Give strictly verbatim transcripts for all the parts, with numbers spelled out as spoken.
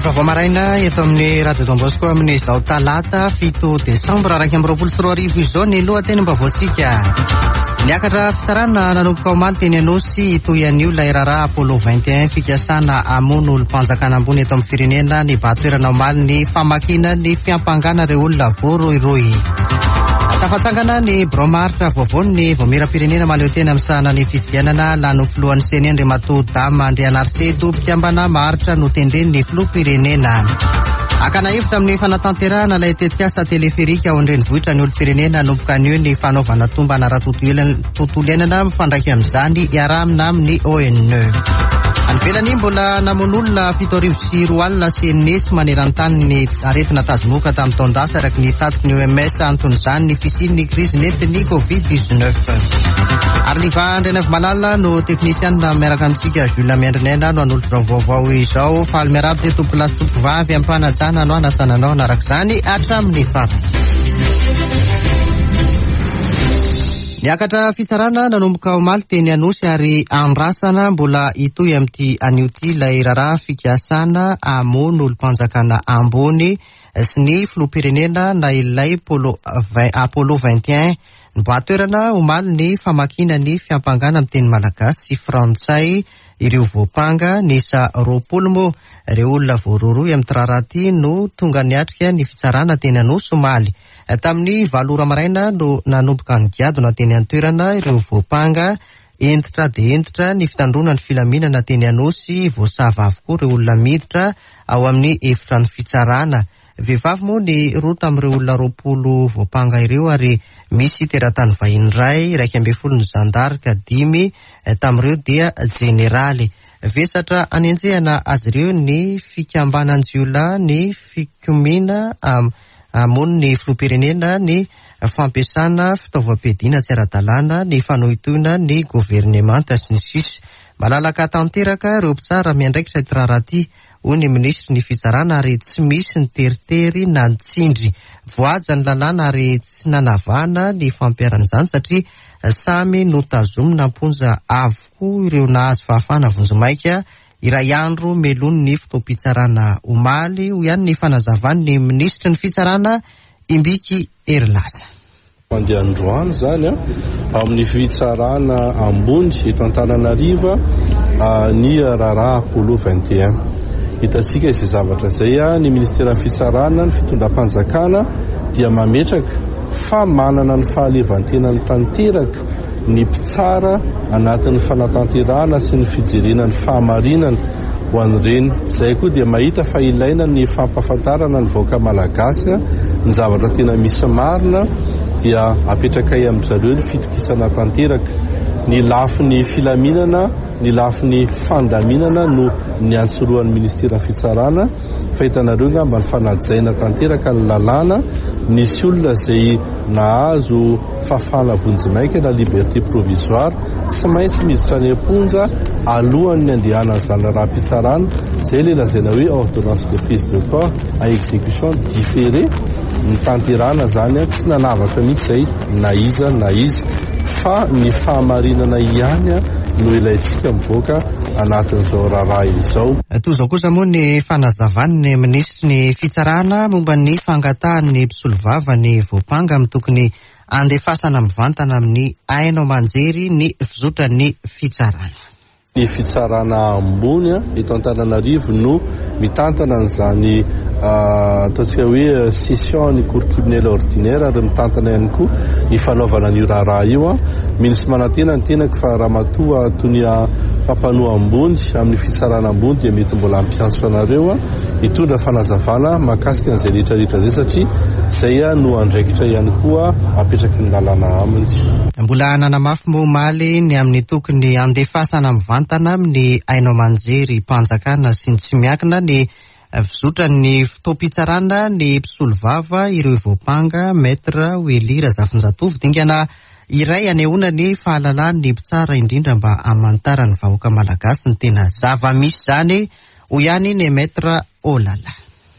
Vaovao maraina eto amin'ny Radio Don Bosco amin'ny izao talata fito desambra iraika amby roapolo sy roa arivo izao ny lohateny-baovaontsika. Niakatra fitsarana nanomboka omaly teny Anosy toy an'io ilay raharaha Apollo vingt et un fikasana hamono olom-panjakana ambony eto amin'ny firenena ny batoerana omaly ny famakina ny fiampangana ireo olona voaroiroy. Tafatsangana ny bromaritra voavony voamera-pirenena maleo tena amin'sahana ny fifidianana lano filohan'ny seny Andriamato Dama Andrianarse tobim-piambana maritra no tendren'ny filoham-pirenena. Akana hevitra amin'ny fanatanterahana ilay tetika asa teleferika ao an-drenivohitra ny olom-pirenena nanomboka anio ny fanaovana tomba anara-tontolo iainana mifandraika amin'izany iarahana amin'ny O N E. Anvelany mbola namon'olona fito arivo sy roa alina sy enina tsy maneran-tany ny aretina tazomoka tamin'ny taondasa araky ny tatiky ny O M S anton'izany ny fisian'ny krizy nentin'ny covid dix-neuf. Ary Liva Malala no teknisianina miaraka amintsika Jules Miandrinena no anolotra vaovao izao faly miarapy dia tompolasy tompovavy ampanajana no anasananao narak' izany hatramin'ny farany. Niakatra fitsarana nanomboka omaly teny Anosy ary andrasana mbola itoy amin'ity anioty ilay raharaha fikasana hamono olom-panjakana ambony sy ny filoham-pirenena na ilay Apollo vingt et un ny batoerana omaly ny famakina ny fiampangana amin'ny teny malagasy sy frantsay ireo voapanga nisa roapolo moa ireo olona voaroroy amin'ny raharaha no tonga niatrika ny fitsarana teny Anosy omaly. Tamin'ny valora maraina no nanomboka ny giadona teny an-toerana ireo voapanga entitra dia entitra ny fitandrona ny filaminana teny Anosy voasava avokoa ireo olona miditra ao amin'ny efitra ny fitsarana. Vehivavy moa ny roa tamin'ireo olona roapolo voapanga ireo ary misy teratany vahiny iray iraika ambin'ny folo ny zandarika dimy tamin'ireo dia jeneraly. Vesatra anenjehana azy ireo ny fikambananjiolay ny fikomina hamono ny filoham-pirenena ny fampiasana fitaovam-piadiana tsy ara-dalàna ny fanohitoina ny governemanta sy ny sisa. Malalaka tanteraka ireo mpitsara miandraikitra ity raharaha ity hoy ny ministry ny fitsarana ary tsy misy ny teritery na ny tsindry voaja ny lalàna ary tsy nanavana ny fampiaran'izany satria samy notazomina amponja avokoa ireo nahazo fahafana vonjimaika iray andro melony ny fotoam-pitsarana omaly ho ihany ny fanazavany ny ministry ny fitsarana Imbiky Erilaza. Mandeha androany zany a amin'ny fitsarana ambony eto Antananarivo ny raharaha Apollo vingt et un. Hitantsika izay zavatra izay a ny ministera fitsarana ny fitondram-panjakana dia mametraka fa manana ny fahaleovantenany tanteraka ny mpitsara anatin'ny fanatanterahana sy ny fijerenany fahamarinana ho an'ireny. Izay koa dia mahita fa ilaina ny fampahafantarana ny vahoaka malagasy ny zavatra tena misy marina dia apetraka amin'ny zareo ny fitokisana tanteraka. Ny lafin'ny filaminana, ny lafin'ny fandaminana no ny antsoroan'ny ministera fitsarana fa hitanareo ngamba ny fanajaina tanteraka ny lalàna nisy olona izay nahazo fahafahana vonjimaika na liberté provisoire tsy maintsy miditra ny amponja alohan'ny andehanan'izany raha-pitsarana izay le lazaina hoe ordonnance de prise de corps à exécution différée ny tanterana zany tsy nanavaka mihitsy izay na iza na izy fa ny fahamarinana ihany no ilayntsika mivoaka anatin'izao raharaha izao. Toy izao kosa moa ny fanazavany ny ministry ny fitsarana momba ny fangatahan'ny mpisolovava ny voapanga amin'ny tokony andefasana mivantana amin'ny haino manjery ny fizotra ny fitsarana. Ny fitsarana ambony eto Antananarivo no mitantana an'izany ataontsika hoe session ny cour criminelle ordinaire ary mitantana ihany koa ny fanaovana ny raharaha io. Minisy manantena ny tenako fa ramatoa tony mpamanoa ambony amin'ny fitsarana ambony dia mety mbola ampiantso anareo hitondra fanazavana mahakasika an'izay rehetrarehetra zay satria izay no andraikitra ihany koa apetraky ny lalàna aminy. Mbola nanamafy moa omaly ny amin'ny tokony andefasana mivantana amin'ny haino manjery mpanjakana sy ny tsy miakina ny vizotra ny fotoam-pitsarana ny mpisolovava ireo voapanga maître Wely Razafindratovy dingana iray anehoana ny fahalalany mpitsara indrindra mba hamantara ny vahoaka malagasy ny tena zava-misy zany ho ihany ny maître Olala. Ny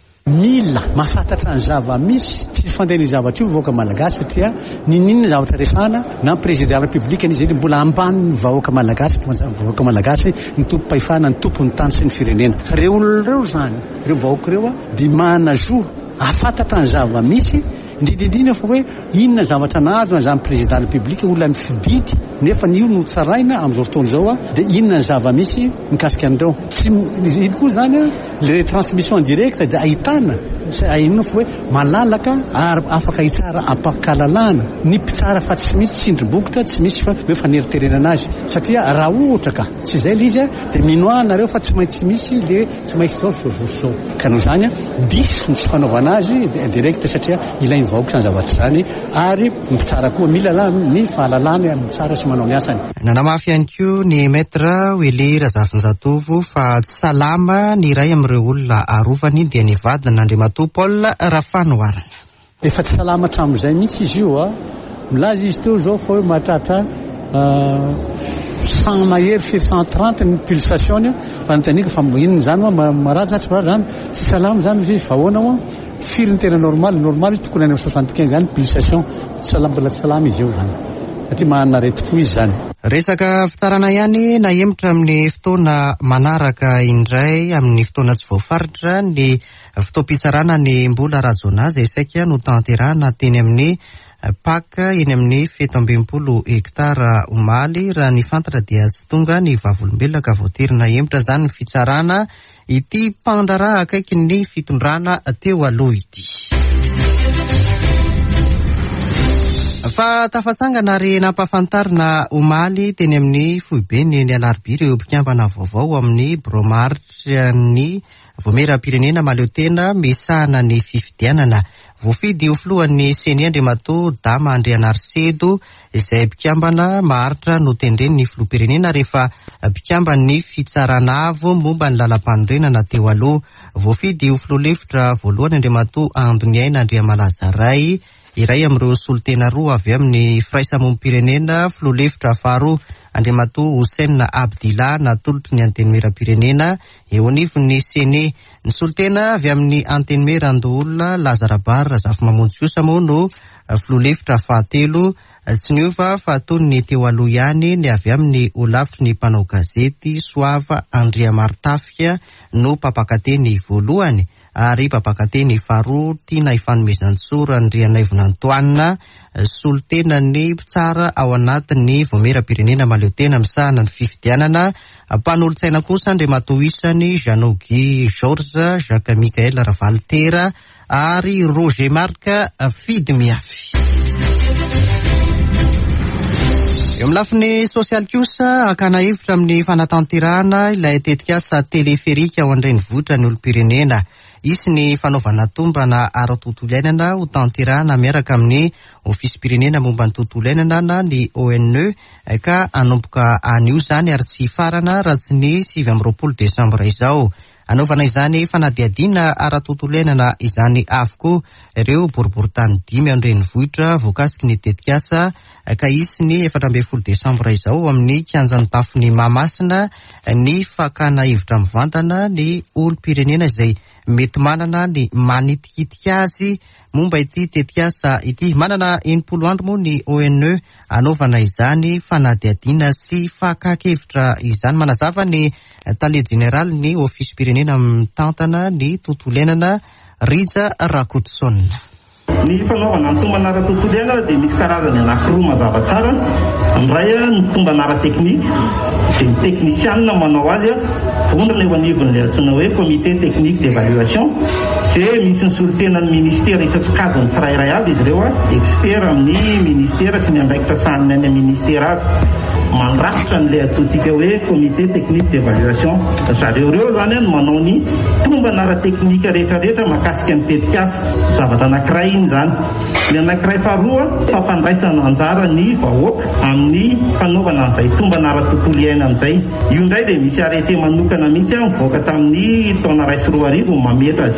mila mahafantatra ny zava-misy tsy fandehany zavatra io vahoaka malagasy satria ninninona zavatra resahana na président de la république izy eny mbola ambany ny vahoaka malagasy vahoaka malagasy ny tompo-pahefana ny tompon'ny tany sy ny firenena reo olonareo zany reo vahoaka reo a dia manazo ahafantatra ny zava-misy indrindrindrina fa hoe inona zavatra nahazo zany président de la république olona mifididy nefa io no tsaraina amin'izao fotoana izao a dia inona ny zava-misy mikasika an'ireo tsy iny koa zany a le transmission directe dia ahitana inona fa hoe malalaka ary afaka hitsara ampakalalana ny mpitsara fa tsy misy tsindrim-bokotra tsy misy fa hoe faneriterenana anazy satria raha ohatra ka tsy izay le izy a dia minoanareo fa tsy maintsy misy le tsy maintsy zao zao ka noho izany a diso ny tsy fanaovana azy direct satria ilainy vahoaka izany zavatra zany ary mitsara koa mila ny fahalalany amin'ny tsara sy manao ny asany. Nanamafy ihany koa ny maître Wily Razafindratovo fa tsy salama ny iray amin'ireo olona arovany dia nivadina n'Andriamatoa Paul Rafanoarana. Efa tsy salama hatramin'izay mihitsy izy io a milaza izy teo zao fa hoe mahatratra cent mahery firy cent trente ny pulsation fa notaniko fa inona zany moa marary zany tsy marary zany tsy salama zany izy fa ahoana moa firy ny tena normal normal izy tokony any amin'ny soixante quinze zany pulsation tsy salama mbola tsy salama izy io zany satria manare tokoa izy zany. Resaka fitsarana ihany nahemotra amin'ny fotoana manaraka indray amin'ny fotoana tsy voafaritra ny fotoam-pitsarana ny mbola rajona izay saika no tanterahana teny amin'ny paka eny amin'ny fito ambinipolo hektara omaly raha ny fantatra dia tsy tonga ny vavolombelona ka voatery nahemotra zany ny fitsarana ity mpandraraha akaiky ny fitondrana teo aloha ity. Fa tafatsangana ary nampahafantarina omaly teny amin'ny foibeny ny alarobia ireo mpikambana vaovao amin'ny bromartry-ny voameram-pirenena maleo tena misahana ny fifidianana voafidy ho filohan'ny seny Andriamatoa Dama Andrianarsedo izay mpikambana maharitra no tendreny ny filoham-pirenena rehefa mpikambany fitsarana avo momba ny lalam-panorenana teo aloha voafidy ho filoha-lefitra voalohany Andriamatoa Andoniaina Andriamalazaray iray amin'ireo solotena roa avy amin'ny firaisamonim-pirenena filoha-lefitra faharoa Andriamatoa Hossein Abdillah natolotry ny antenimera-pirenena eo anivon'ny sene ny solotena avy amin'ny antenimera-ndoolona Lazarabary Razafimamonjy moa no filoha-lefitra fahatelo tsy niova fa tony ny teo aloha ihany ny avy amin'ny olavitry ny mpanao gazety Soava Andriamartafika no mpapakateny voalohany ary mpapakateny faharoa tiana ifanomezan-tsora Andrianaivona Antoine solotena ny mpitsara ao anatin'ny voameram-pirenena maleo tena misahana ny fifidianana mpanolotsaina kosa Andriamatoa isany Jean-Guy Georges Jacques Michael Ravaltera ary Roger Marc Fidimiafy. Eo amin'ny lafiny sosialy kosa akana hevitra amin'ny fanatanterahana ilay tetikasa teleferika ao an-drenivohitra ny olom-pirenena isy ny fanaovana tombana ara-tontolo iainana ho tanterahana miaraka amin'ny ofisy-pirenena momba ny tontolo iainana na ny O N E ka anomboka anio zany ary tsy farana raha tsy ny sivy amby roapolo desambra izao. Anaovana izany fanadihadiana ara-tontolo iainana izany avokoa ireo boriboritany dimy ao an-drenivohitra voakasiky ny tetikasa ka isy ny efatra ambin'ny folo desambra izao amin'ny kianjan'ny tafon'ny Mahamasina ny fakana hevitra mivantana ny olom-pirenena izay mety manana ny manitikitika azy momba ity tetikasa ity. Manana enimpolo andro moa ny O N E anaovana izany fanadihadiana sy fakakevitra izany manazava ny tale general ny ofisy-pirenena mitantana ny tontolo iainana Rija Rakotoson. Ny fanaovana ny tombana ara-tontolo iainana dia misy karazany anankiroa mazava tsara. Iray ny tombana ara-teknika dia ny teknisianina manao azy vondrona eo anivon'ilay antsoina hoe comité technique d'évaluation dia misy ny solotenan'ny ministera isan-tsokajiny tsirairay avy izy ireo expert amin'ny ministera sy ny andraikitra sahaniny any amin'ny ministera avy mandrafitra n'ilay atsotsika hoe comité technique d'évaluation. Zareo reo zany no manao ny tombana ara-teknika rehetrarehetra mahakasika ny tetikasa zavatra anankiray iny zany. Ny anankiray faharoa fampandraisana anjara ny vahoaka amin'ny fanaovana an'izay tombana ara-tontolo iainana izay. Io indray dia misy arete manokana mihitsy mivoaka tamin'ny taona ray sy roa arivo mametra azy io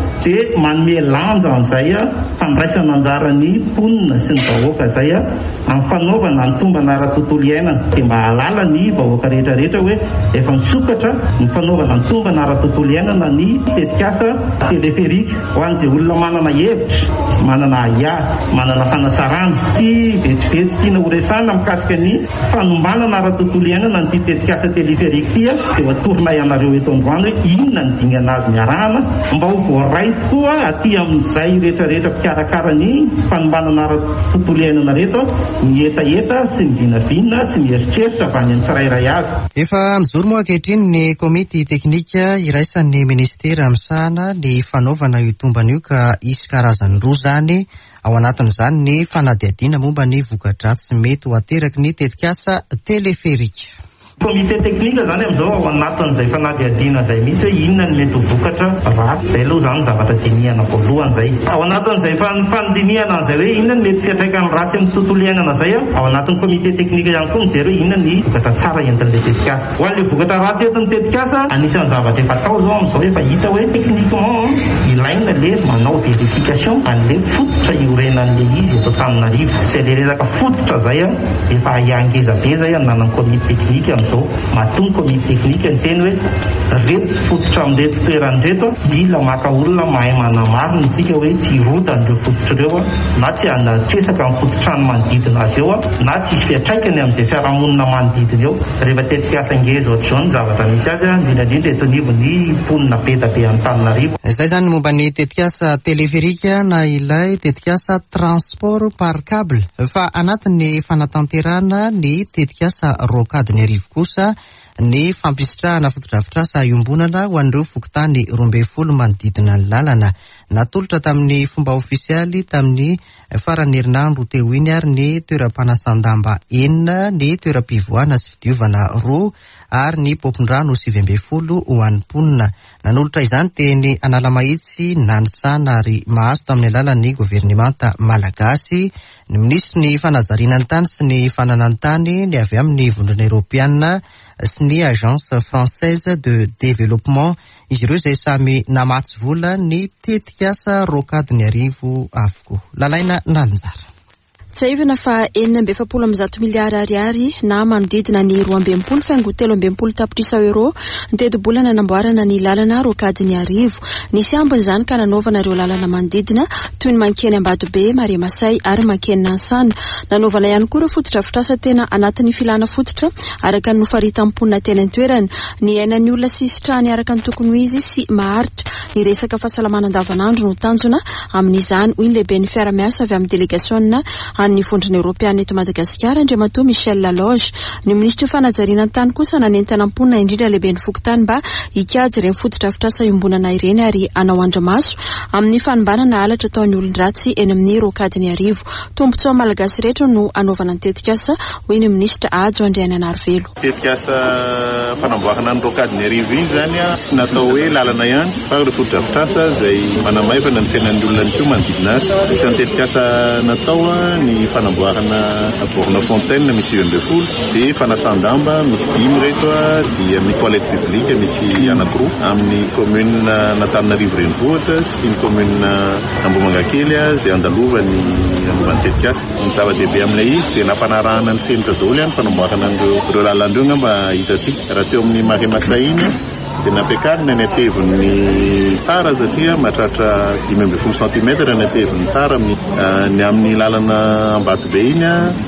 dia manome lanja an'izay fandraisana anjara ny mponina sy ny vahoaka izay amin'ny fanaovana ny tombana ara-tontolo iainana, dia mba halala ny vahoaka rehetrarehetra hoe efa misokatra ny fanaovana ny tombana ara-tontolo iainana ny tetikasa teleferika ho an'izay olona manana hevitra, manana aya, manana fanatsarana sy vetivety tiana horesana mikasika ny fanombanana ara-tontolo iainana ny tetikasa teleferika tia, dia vatorina ianareo eto androany hoe inona ny dingana azy miarahana mba ho voaray tokoa aty amin'izay rehetrarehetra mpikarakara ny fanombanana ara-tontolo iainana rehetra mietaeta sy mivinavina sy mieritreritra avy any amin'ny tsirairay avy. Efa mijoro moa ankehitriny ny komity teknika iraisan'ny ministera misahana ny fanaovana io tombana io ka isy karazany roa izany, ao anatin'izany ny fanadihadiana momba ny voka-dratsy mety ho ateraky ny tetikasa teleferika. Komite teknika zany amin'izao ao anatin'izay fanadihadiana izay mihitsy hoe inona ny mety ho vokatra ratsy, izay aloha zany zavatra dinihana voalohany izay. Ao anatin'izay fanodinihana izay hoe inona ny mety fiantraikany ratsy amin'ny tontolo iainana izay, ao anatin'ny komite teknika ihany koa mijery hoe inona ny vokatra tsara entin'ilay tetikasa. Ho an'ilay vokatra ratsy entin'ny tetikasa, anisan'ny zavatra efa atao zao amin'izao efa hita hoe teknikement ilaina le manao verification an'le fototra iorenan'le izy eto Antananarivo. Izay le resaka fototra izay efa iangeza be izay nanan'ny komite teknika amin'izao. Mahatonga komite teknika ny teny hoe reto fototra amin'reto toerany reto, mila maka olona mahay manamarina tsika hoe tsy hirota an'ireo fototra ireo, na tsy hanatresaka amin'ny fototrano manodidina azy eo, na tsy hisy fiantraikany amin'izay fiarahamonina manodidina eo. Rehefa tetikasa ngeza ohatr'izao ny zavatra misy azy, indrindrandrindra eto anivon'ny mponina be da be Antananarivo. Izay zany momba ny tetikasa teleferika na ilay tetikasa transport par câble. Fa anatin'ny fanatanterahana ny tetikasa rocadiny arivo kosa ny fampisitrahana fotodrafitrasa iombonana ho an'ireo fokontany roa ambin'ny folo manodidina ny lalana. Natolotra tamin'ny fomba ofisialy tamin'ny farany herinandro teo iny ary ny toeram-panasan-damba enina, ny toeram-pivoahana sy fidiovana roa ary ny popon-drano sivy ambin'ny folo ho an'ny mponina. Nanolotra izany teny Analamahitsy nanisana ary mahazo tamin'ny alalan'ny governemanta malagasy ny minisitry ny fanajariana ny tany sy ny fananany tany ny avy amin'ny vondrona Europiana sy ny agence française de développement, izy ireo izay samy namatsy vola ny tetikasa rocadiny arivo avokoa. Lalaina nalinjara. Tsaivana fa enina amby efapolo amby zato miliary ariary na manodidina ny roa amby mpolo faingo telo amby mpolo tapitrisa euro ny teti-bolana nanamboarana ny lalana rocadiny arivo. Nisy ambiny izany ka nanaovana ireo lalana manodidina toy ny Mankeny Ambatobe, Mariamasay ary Mankeny Nansana. Nanaovana ihany koa ireo fotodrafitrasa tena anatin'ny filana fototra araka ny nofaritam-ponina teny an-toerana. Ny ainan'ny olona sy sitrahany araka ny tokony ho izy sy maharitra. Ny resaka fahasalamana andavanandro no tanjona amin'izany hoy ny lehibe ny fiara-miasa avy amin'ny delegasiona an'ny vondrona Europiana eto Madagasikara, Andriamatoa Michel Laloge. Ny ministry fanajariana ny tany kosa nanentana mponina indrindra lehibe ny fokontany mba hikajy ireny fotodrafitrasa iombonana ireny ary anao andra-maso amin'ny fanombanana halatra ataon'ny olon-dratsy eny amin'ny rocadiny arivo. Tombotsoa malagasy rehetra no anaovana ny tetikasa hoy ny ministra Ajo Andriananarivelo. Tetikasa fanamboarana ny rocadiny arivo iny zany tsy natao hoe lalana ihany fa ireo fotodrafitrasa izay manamaivana ny tenan'ny olona ny koa manodidina azy. Isan'ny tetikasa natao ny fanamboarana borne fontaine misy sivy ambin'ny folo, dia fanasan-damba misy dimy reto dia amin'ny toilette publique misy anankiroa amin'ny commune n'Antananarivo renivohitra sy ny commune Ambohimangankely izay andalovan'ny anovany tetikasa. Ny zava-dehibe amin'ilay izy dia nampanarahana ny fenitra daholo ihany fanamboarana ireo lalandreo ngamba hitantsika raha teo amin'ny Mariamasay iny dia nampiakarina ny atevon'ny tara satria mahatratra dimy ambin'ny folo centimetre ny atevon'ny tara ny amin'ny lalana Ambatobe iny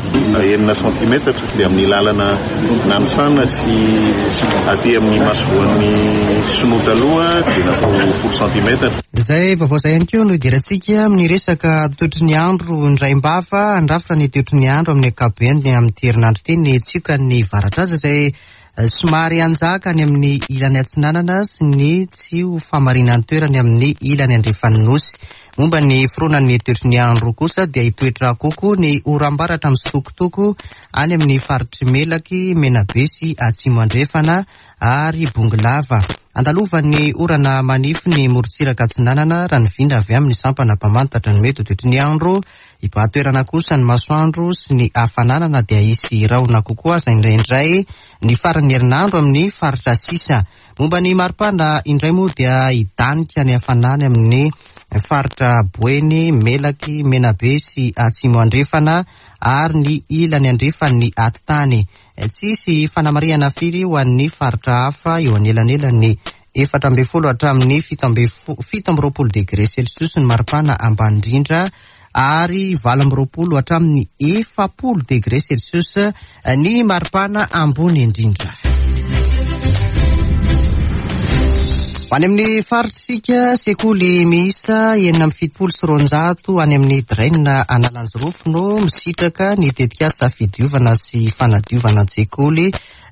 enina centimetre, dia amin'ny lalana Nanisana sy aty amin'ny masovoan'ny Sonota aloha dia natao folo centimetre. Izay vaovao izay ihany koa no idirantsika amin'ny resaka toetry ny andro Ndraimbava. Andrafitra ny toetry ny andro amin'ny ankapobeny amin'ny herinandro ity ny tsika ny varatra azy izay somary anjaka ny amin'ny ilany Atsinanana sy ny tsy ho famarinan'ny toerany amin'ny ilany Andriafanosy. Momba ny fironan'ny toetry ny andro kosa dia hitoetra kokoa ny oram-baratra amin'ny sitokotoko any amin'ny faritry Melaky, Menabe sy Atsimo Andrefana ary Bongolava. Andalovan'ny orana manify ny morontsiraka Atsinanana raha ny vinda avy amin'ny sampana mpamantatra ny mety toetry ny andro Ipaatoerana kosa ny masoandro sy ny hafanana dia isy raona kokoa aza indraindray ny farany herinandro amin'ny faritra sisa. Momba ny maripana indray moa dia hidanika ny hafanany amin'ny faritra Boeny, Melaky, Menabe sy Atsimo Andrefana ary ny ilany andrefana ny Atitany. Tsisy fanamariana firy ho an'ny faritra hafa eo anelanelan'ny efatra amby folo hatramin'ny fito amby roapolo degré celsius ny maripana ambany indrindra ary valo amby roapolo hatramin'ny efapolo degré celsius ny maripana ambony indrindra. Any amin'ny faritsika sekoly miisa enina amby fitopolo sy roanjato any amin'ny Draina Analanjyrofo no misitraka ny tetikasa fidiovana sy fanadiovana an-tsekoly,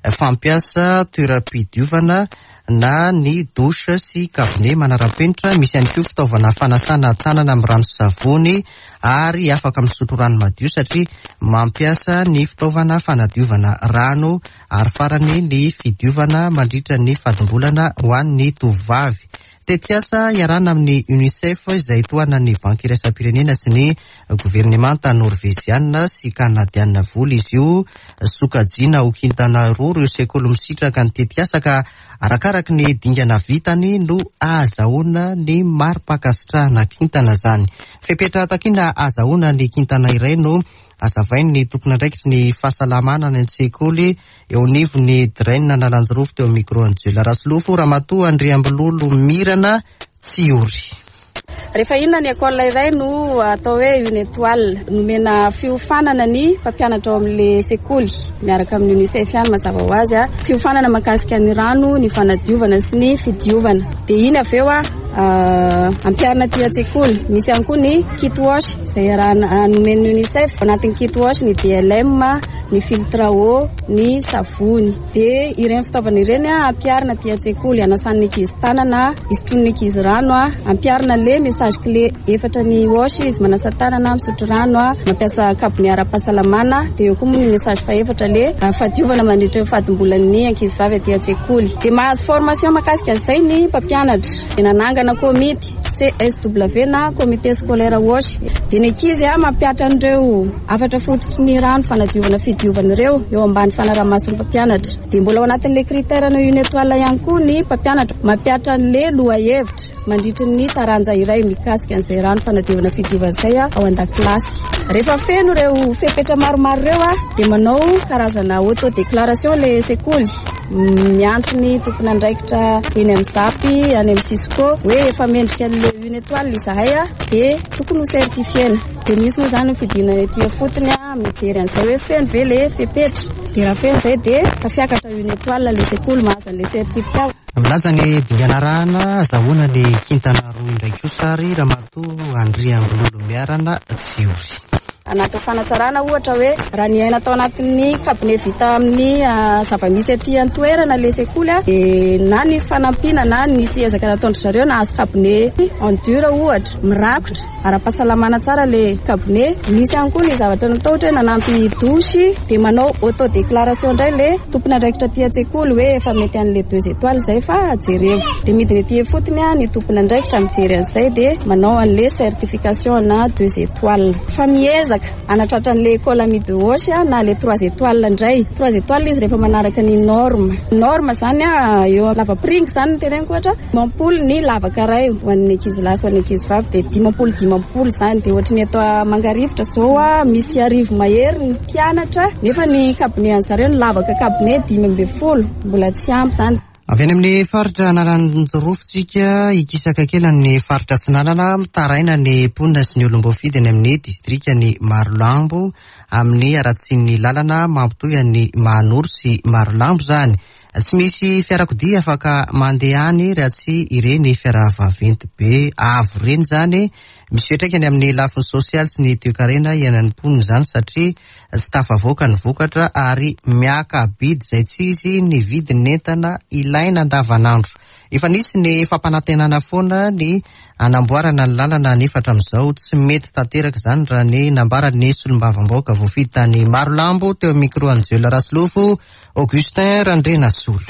fampiasa toeram-pidiovana na ny dosha sy kabone manara-penitra. Misy ihany koa fitaovana fanasana tanana amin'ny rano savony ary afaka misotro rano madio satria mampiasa ny fitaovana fanadiovana rano ary farany ny fidiovana mandritra ny fadimbolana ho an'ny tovovavy. Tetikasa iarana amin'ny UNICEF izay toana ny banky iraisam-pirenena sy ny governemanta norveziana sy kanadiana vola izy io. Sokajiana ho kintana roa ireo sekoly misitraka ny tetikasa ka arakaraky ny dingana vitany no azahoana ny marim-pakasitrahana kintana zany. Fepetra takina azahoana ny kintana iray no azavainy ny tompona andraikitry ny fahasalamana ny an-tsekoly eo anivon'ny Draina Analanjyrofo teo micro Anjela Rasolofo Ramatoa Andriambololo Mirana Tsiori. Rehefa inona ny école iray no atao hoe une étoile nomena fiofanana ny mpampianatra ao amin'le sekoly miaraka amin'ny UNICEF ihany mazava ho azy a fiofanana mahakasika ny rano, ny fanadiovana sy ny fidiovana. Dia iny avy eo a ampiarina aty an-tsekoly. Misy ihany koa ny kit wash izay arahana nomen'ny UNICEF. Anatin'ny kit wash ny D L M, ny filtre à eau, ny savony. Dia ireny fitaovana ireny a ampiarina aty an-tsekoly anasan'ny ankizy tanana, isotronin'ny ankizy rano a, ampiarina le message clé efatra ny wash izy manasa tanana, misotro rano a, mampiasa kabone ara-pahasalamana. Dia eo koa moa ny message faefatra le fadiovana mandritra ny fadimbolan'ny ankizy vavy aty an-tsekoly. Dia mahazo formation mahakasika an'izay ny mpampianatra. Nanangana komity C S W na comité scolaire wash. Dia ny ankizy a mampiatra an'ireo afatra fototry ny rano fanadiovana fidiovana ireo eo ambany fanaraha-mason'ny mpampianatra. Dia mbola ao anatin'le critère na une étoile ihany koa ny mpampianatra mampiatra an'le loha-hevitra mandritra ny taranja iray mikasika an'izay rano fanadiovana fidiovana izay ao an-dakilasy. Rehefa feno ireo fepetra maromaro ireo a dia manao karazana autodéclaration le sekoly. Miantso ny tompona andraikitra eny amin'ny zapy, any amin'ny Cisco hoe efa mendrika an'le une étoile izahay a dia tokony ho certifiena. Dia misy moa izany fidinana etỳ fotony a mitery an'izay hoe feno ve le fepetra. Dia raha feno izay dia tafiakatra une étoile le sekoly mahazo an'le certificat. Milaza ny dingana rahana azahoana ny kintana roa indray kosa ary Ramatoa Andriambololo Miarana Tsiori. Anaty fanatsarana ohatra hoe raha ny aina atao anatin'ny kabone vita amin'ny zava-misy aty an-toerana le sekoly a dia na nisy fanampiana na nisy ezaka nataondry zareo na azo kabone en dur ohatra mirakotra ara-pahasalamana tsara le kabone. Misy ihany koa ny zavatra natao ohatra hoe nanampy dosy dia manao autodéclaration indray le tompona andraikitra aty an-tsekoly hoe efa mety an'le deux étoiles izay fa jereo. Dia midiny aty fotony a ny tompona andraikitra mijery an'izay dia manao an'le certification na deux étoiles. Fa miezaka anatratra an'le école amidy ohatra na le trois étoiles indray. Trois étoiles izy rehefa manaraka ny norme. Norme zany a eo lava-piringa zany teneniko ohatra dimampolo ny lavaka iray ho an'ny ankizy lahy sy ho an'ny ankizy vavy dia dimampolo dimampolo zany. Dia ohatra ny atao mangarivotra zao a misy arivo mahery ny mpianatra nefa ny kabone an'zareo ny lavaka kabone dimy amby folo mbola tsy ampy zany. Avy any amin'ny faritra Analanjyrofotsika ikisaka kely amin'ny faritra Tsinanana mitaraina ny mponina sy ny olom-boafidy any amin'ny distriktany Marolambo amin'ny aratsian'ny lalana mampitohy an'ny Mahanoro sy Marolambo zany. Tsy misy fiarakodia afaka mandehany raha tsy ireny fiara vaventy be avo ireny zany. Misy fiatraikany amin'ny lafiny sosialy sy ny toe-karena ianan'ny mponina zany satria tsy tafavoaka ny vokatra ary miaka bidy izay tsy izy ny vidin'entana ilaina andavanandro. Efa nisy ny fampanantenana foana ny anamboarana ny lalana nefatra amin'izao tsy mety tanteraka izany raha ny nambarany solombavam-bahoaka voafidy tany Marolambo teo micro Anjela Rasolofo Augustin Randrena Solo.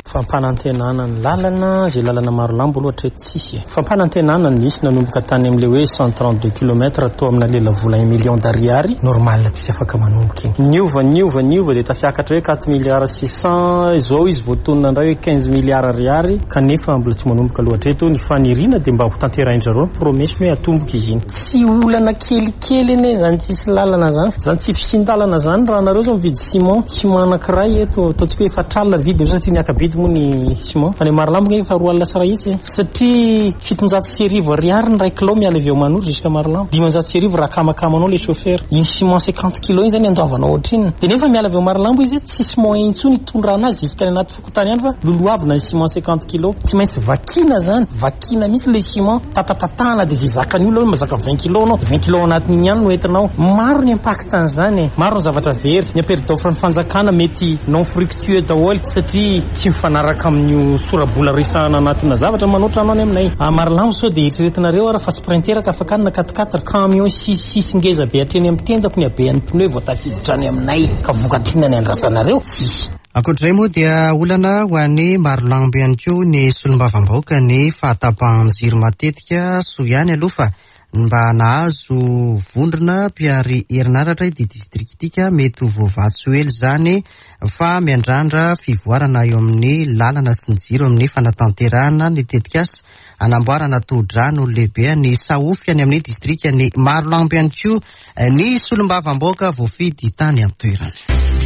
fampanantenana ny lalana zay lalana maro lambo loatra tsisy fampanantenana nisy nanomboka tany amin'le hoe cent trente-deux kilomètres atao amina lela vola un million d'ariary normal tsy afaka manomboka iny niova niova niova de tafiakatra hoe quatre milliards six cent izao izy voatonona ndray hoe quinze milliards ariary kanefa mbola tsy manomboka loatra eto ny fanirina de mba ho tanterain-jareo promesy hoe atomboka izy iny tsy olana kelikely ene zany tsisy lalana zany zany tsy fisindalana zany raha nareo zao mividy ciment ciment anankiray eto ataontsika hoe fatralina vidy satria miakabidy moa ny ciment fa ny maro lambo gny fa roa alina sara itsy satria fitonjato sy arivo ariary ny ray kilao miala avy eo manoro jusqu'à maro lambo dimanjato sy arivo raha kamakamanao le chauffeur iny ciment cinquante kilos iny zany andoavanao ohatriny de nefa miala avy eo maro lambo izy tsisy moyen intsony tondra anazy jusqu'à anaty fokotany ihany fa loloavina ny ciment cinquante kilos tsy maintsy vakina zany vakina mihitsy le ciment tatatatana de zay zakany olo mazaka vingt kilos anao de vingt kilos anatiny ihany no entinao maro ny impact an'izany maro ny zavatra very ny aperdofra ny fanjakana mety non fructueux daholo satria tsy mifanaraka amin'ny sorabola resahana anatina zavatra manoatra anao ny aminay maro lambo sao de eritreretinareo ara fa sprinter ka afaka na quatre quatre camion six six ngeza be hatreny amin'ny tendako ny abean'ny pneu vao tafiditra any aminay ka vokatrina ny andrasanareo tsisy ankoatrizay moa dia olana ho an'ny maro lambo ihany koa ny solombavam-bahoaka ny fahatapahan'ny jiro matetika so ihany aloha fa mba nahazo vondrona mpiary herinaratra ity distriktika mety ho voavatsy ely zany fa miandrandra fivoarana eo amin'ny lalana sy ny jiro amin'ny fanatanterahana ny tetikasa anamboarana todrano lehibe ny saofy any amin'ny distrika ny maro lambo ihany koa ny solombavam-bahoaka voafidy tany amin'ny toerana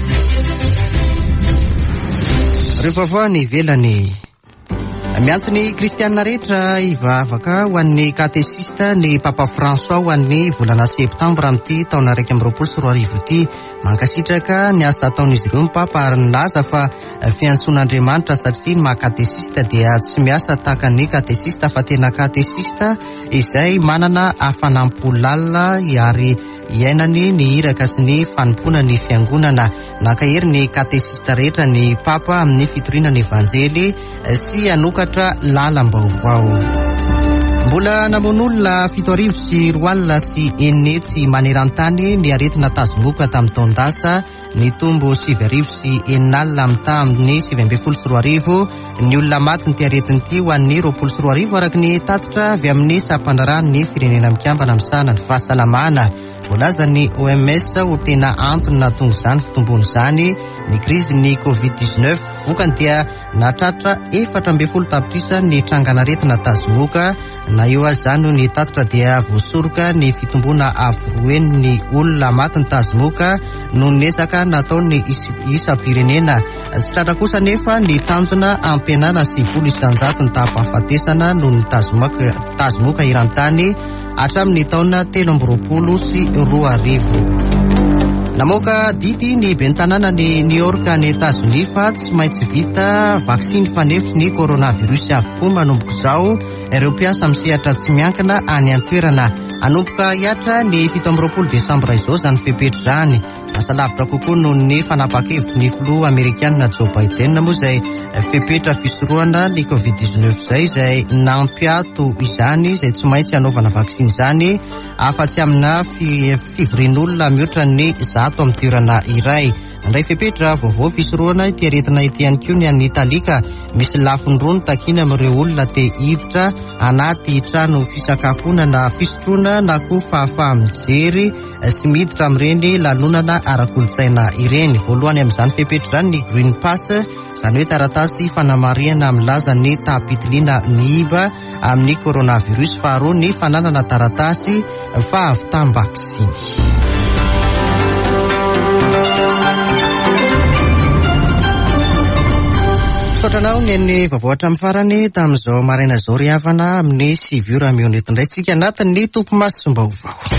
rehefa avao ny velany miantso ny kristianina rehetra ivavaka ho an'ny katesista ny papa François ho an'ny volana septambra amin'ity taona raiky amby roapolo sy roa arivo ity mankasitraka ny asa ataon'izy ireo ny papa ary nilaza fa fiantson'Andriamanitra satria ny mahakatesista dia tsy miasa tahaka ny katesista fa tena katesista izay manana hafanampolalina ary iainany ny iraka sy ny fanompona ny fiangonana nakahery ny katesista rehetra ny papa amin'ny fitorinany evanjely sy anokatra lalam-baovao mbola namon'olona fito arivo sy roa alina sy enetsy maneran-tany ny aretina tazomboka tamin'ny taondasa ny tombo sivy arivo sy eninalina amin'ny tamin'ny sivy ambin'ny folo sy roa arivo ny olona maty ny tiaretiny ity ho an'ny roapolo sy roa arivo araky ny tatitra avy amin'ny sampanarahany ny firenena mikambana amin'sana ny fahasalamana voalaza ny O M S ho tena antony nahatonga izany fitombony izany ny krizy ny covid dix-neuf vokany dia nahatratra efatra ambin'ny folo tapitrisa ny tranganaretina tazimoka na eo azy zany no ny tatitra dia voasoroka ny fitombona avoroeny ny olona maty ny tazimoka no nezaka nataony isa-pirenena tsy tratra kosa nefa ny tanjona ampianana sy folo isanjato ny tahampahafatesana no ny tazimoka tazimoka iran-tany hatramin'ny taona telo amby roapolo sy roa arivo namoaka didy ny ben'ny tanàna ny New York ny Etats-Unis fa tsy maintsy vita vaksiny fanefy ny coronavirus avokoa manomboka izao ireo mpiasa misehatra tsy miankina any an-toerana anomboka hiatra ny fito amby roapolo desambra izao zany fepetra zany asa lavitra kokoa noho ny fanapakevitry ny filoha amerikanina Joe Biden moa izay fepetra fisorohana ny covid dix-neuf izay izay nampiato izany izay tsy maintsy anaovana vaksiny izany afa-tsy amina fivorian'olona mihoatra ny zato amin'ny toerana iray ndray fepetra vaovao fisorohana ity aretina ity ihany koa ny an'ny Italika misy lafiny roa ny takina amin'ireo olona te hiditra anaty trano fisakafoanana fisotroana na koa fahafaha mijery sy miditra amin'ireny lanonana ara-kolotsaina ireny voalohany amin'izany fepetra izany ny Green Pass izany hoe taratasy fanamariana milaza ny taham-pitiliana miiba amin'ny coronavirus faharoa ny fananana taratasy fahavitàm-baksiny sotranao ny an'ny vavoatra amin'ny farany tamin'izao maraina izao ry havana amin'ny sivy ora mionety indray tsika anatin'ny tompo maso mbaovao